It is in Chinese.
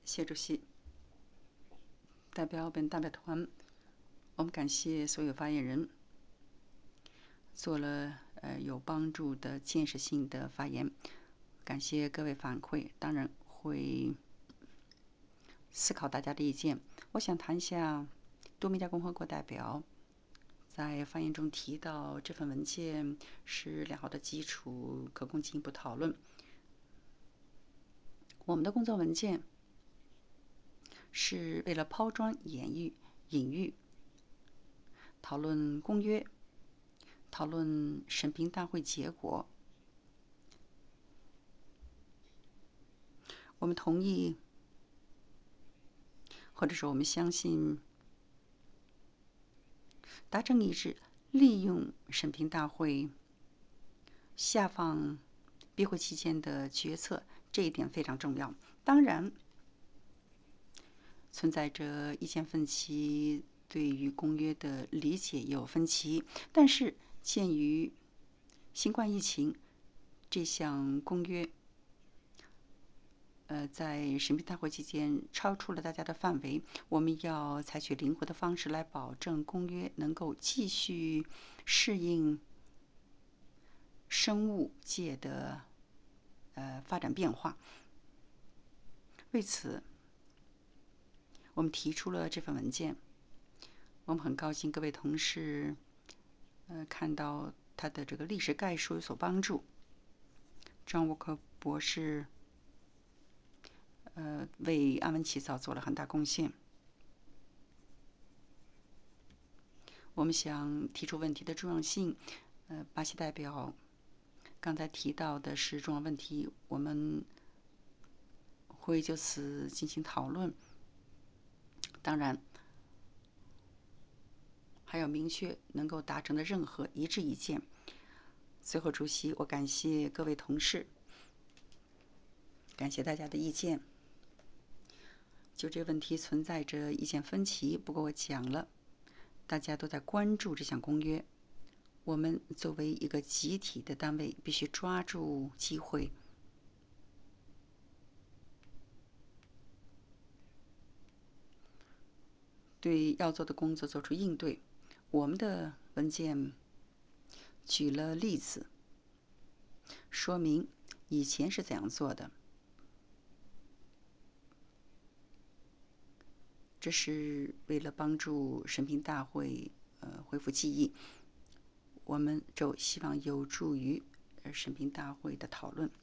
谢主席，代表本代表团，我们感谢所有发言人做了有帮助的建设性的发言，感谢各位反馈，当然会思考大家的意见。我想谈一下多米加共和国代表在发言中提到，这份文件是良好的基础，可供进一步讨论。我们的工作文件是为了抛砖引玉，讨论公约，讨论审评大会结果。我们同意，或者说我们相信，达成一致，利用审评大会下放闭会期间的决策，这一点非常重要。当然，存在着意见分歧，对于公约的理解有分歧，但是鉴于新冠疫情，这项公约在审批大会期间超出了大家的范围，我们要采取灵活的方式来保证公约能够继续适应生物界的发展变化。为此，我们提出了这份文件。我们很高兴各位同事看到它的这个历史概述有所帮助。张沃克博士为阿文起草做了很大贡献。我们想提出问题的重要性。巴西代表刚才提到的是重要问题，我们会就此进行讨论。当然，还要明确能够达成的任何一致意见。最后，主席，我感谢各位同事，感谢大家的意见。就这个问题存在着意见分歧，不过我讲了，大家都在关注这项公约。我们作为一个集体的单位，必须抓住机会，对要做的工作做出应对。我们的文件举了例子，说明以前是怎样做的。这是为了帮助审评大会恢复记忆，我们就希望有助于审评大会的讨论。